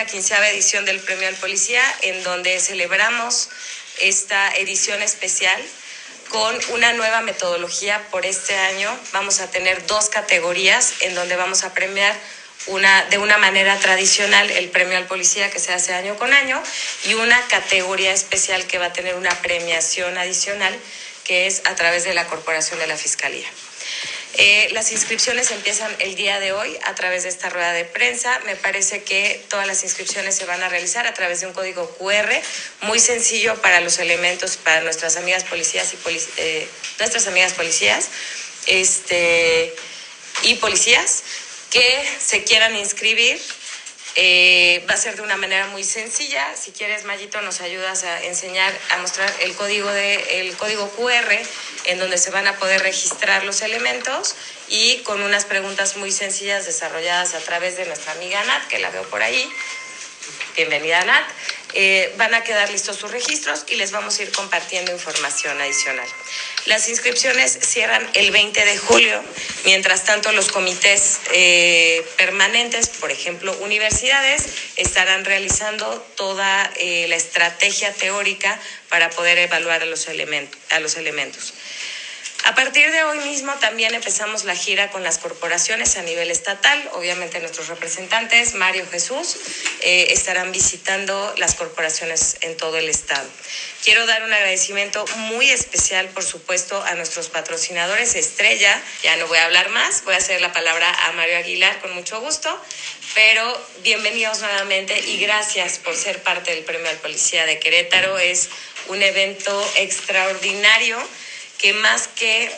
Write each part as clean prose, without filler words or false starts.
15ª edición del Premio al Policía, en donde celebramos esta edición especial con una nueva metodología. Por este año vamos a tener 2 categorías en donde vamos a premiar de una manera tradicional el Premio al Policía, que se hace año con año, y una categoría especial que va a tener una premiación adicional, que es a través de la Corporación de la Fiscalía. Las inscripciones empiezan el día de hoy a través de esta rueda de prensa. Me parece que todas las inscripciones se van a realizar a través de un código QR muy sencillo para los elementos, para nuestras amigas policías nuestras amigas policías y policías que se quieran inscribir. Va a ser de una manera muy sencilla. Si quieres, Mayito, nos ayudas a enseñar, a mostrar el código QR, en donde se van a poder registrar los elementos, y con unas preguntas muy sencillas desarrolladas a través de nuestra amiga Nat, que la veo por ahí. Bienvenida, Nat. Van a quedar listos sus registros y les vamos a ir compartiendo información adicional. Las inscripciones cierran el 20 de julio. Mientras tanto, los comités permanentes, por ejemplo, universidades, estarán realizando toda la estrategia teórica para poder evaluar a los elementos. A partir de hoy mismo también empezamos la gira con las corporaciones a nivel estatal. Obviamente nuestros representantes, Mario, Jesús, estarán visitando las corporaciones en todo el estado. Quiero dar un agradecimiento muy especial, por supuesto, a nuestros patrocinadores estrella. Ya no voy a hablar más, voy a ceder la palabra a Mario Aguilar con mucho gusto, pero bienvenidos nuevamente y gracias por ser parte del Premio al Policía de Querétaro. Es un evento extraordinario que más que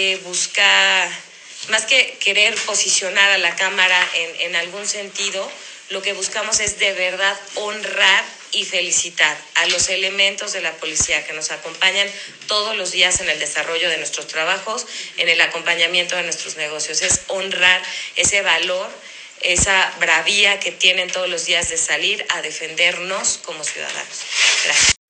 querer posicionar a la Cámara en algún sentido, lo que buscamos es de verdad honrar y felicitar a los elementos de la policía que nos acompañan todos los días en el desarrollo de nuestros trabajos, en el acompañamiento de nuestros negocios. Es honrar ese valor, esa bravía que tienen todos los días de salir a defendernos como ciudadanos. Gracias.